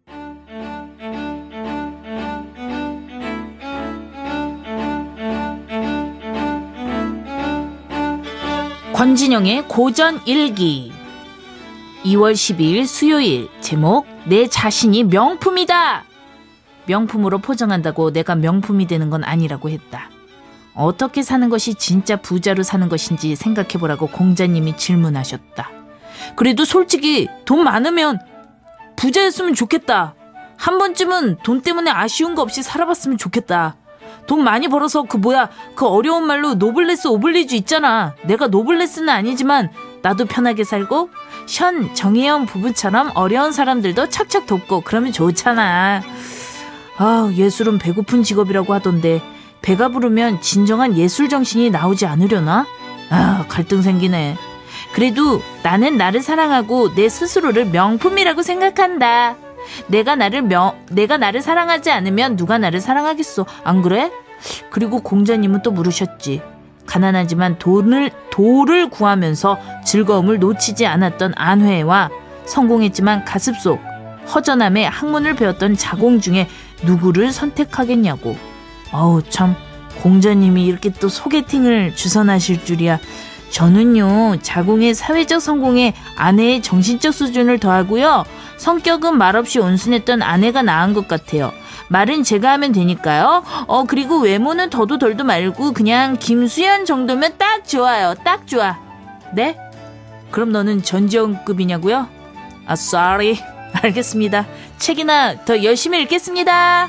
권진영의 고전일기 이월 십이일 수요일. 제목 내 자신이 명품이다. 명품으로 포장한다고 내가 명품이 되는 건 아니라고 했다. 어떻게 사는 것이 진짜 부자로 사는 것인지 생각해보라고 공자님이 질문하셨다. 그래도 솔직히 돈 많으면 부자였으면 좋겠다. 한 번쯤은 돈 때문에 아쉬운 거 없이 살아봤으면 좋겠다. 돈 많이 벌어서 그 뭐야 그 어려운 말로 노블레스 오블리주 있잖아. 내가 노블레스는 아니지만 나도 편하게 살고 션 정혜영 부부처럼 어려운 사람들도 척척 돕고 그러면 좋잖아. 아, 예술은 배고픈 직업이라고 하던데 배가 부르면 진정한 예술 정신이 나오지 않으려나? 아, 갈등 생기네. 그래도 나는 나를 사랑하고 내 스스로를 명품이라고 생각한다. 내가 나를 명, 내가 나를 사랑하지 않으면 누가 나를 사랑하겠어. 안 그래? 그리고 공자님은 또 물으셨지. 가난하지만 돈을, 도를 구하면서 즐거움을 놓치지 않았던 안회와 성공했지만 가슴 속 허전함에 학문을 배웠던 자공 중에 누구를 선택하겠냐고. 어우, 참 공자님이 이렇게 또 소개팅을 주선하실 줄이야. 저는요, 자공의 사회적 성공에 아내의 정신적 수준을 더하고요, 성격은 말없이 온순했던 아내가 나은 것 같아요. 말은 제가 하면 되니까요. 어, 그리고 외모는 더도 덜도 말고 그냥 김수현 정도면 딱 좋아요. 딱 좋아. 네? 그럼 너는 전지현급이냐고요? 아, sorry. 알겠습니다. 책이나 더 열심히 읽겠습니다.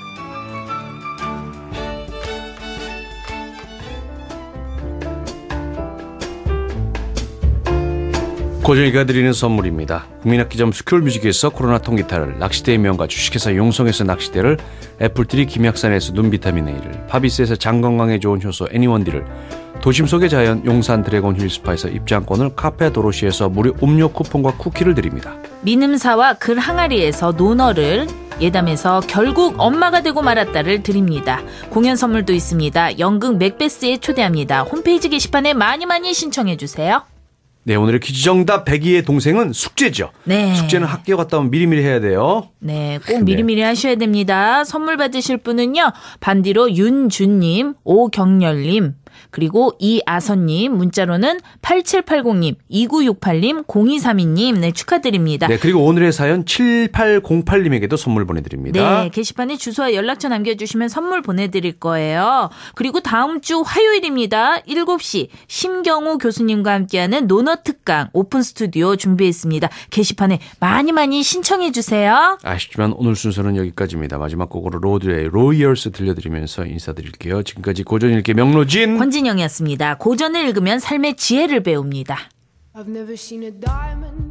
고전일기가 드리는 선물입니다. 국민학기점 스쿨뮤직에서 코로나 통기타를, 낚시대의 명가 주식회사 용성에서 낚시대를, 애플트리 김약산에서 눈비타민 A를, 파비스에서 장건강에 좋은 효소 애니원디를, 도심 속의 자연 용산 드래곤 힐스파에서 입장권을, 카페 도로시에서 무료 음료 쿠폰과 쿠키를 드립니다. 민음사와 글 항아리에서 노너를, 예담에서 결국 엄마가 되고 말았다를 드립니다. 공연 선물도 있습니다. 연극 맥베스에 초대합니다. 홈페이지 게시판에 많이 많이 신청해주세요. 네, 오늘의 퀴즈 정답 백이의 동생은 숙제죠. 네. 숙제는 학교 갔다 오면 미리미리 해야 돼요. 네, 꼭 미리미리 네. 하셔야 됩니다. 선물 받으실 분은요, 반디로 윤준님, 오경렬님, 그리고 이아선님, 문자로는 팔칠팔공님, 이구육팔님, 공이삼이님, 네, 축하드립니다. 네, 그리고 오늘의 사연 칠팔공팔님에게도 선물 보내드립니다. 네, 게시판에 주소와 연락처 남겨주시면 선물 보내드릴 거예요. 그리고 다음 주 화요일입니다. 일곱 시 심경호 교수님과 함께하는 노너 특강 오픈 스튜디오 준비했습니다. 게시판에 많이 많이 신청해주세요. 아쉽지만 오늘 순서는 여기까지입니다. 마지막 곡으로 로드의 로이얼스 들려드리면서 인사드릴게요. 지금까지 고전일기 명로진 권진영이었습니다. 고전을 읽으면 삶의 지혜를 배웁니다. I've never seen a diamond